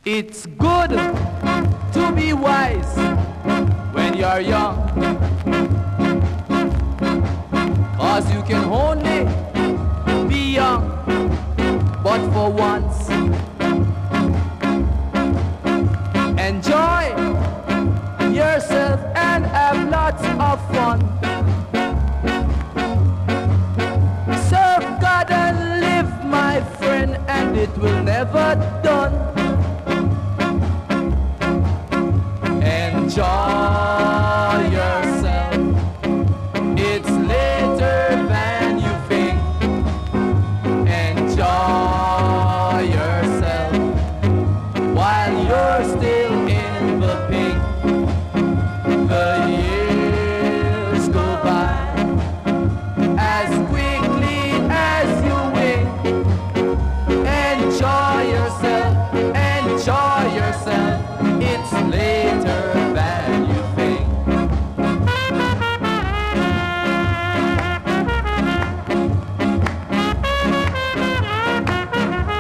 It's good to be wise when you're young, 'cause you can only be young but for once. Enjoy yourself and have lots of fun. Serve God and live, my friend, and it will never done.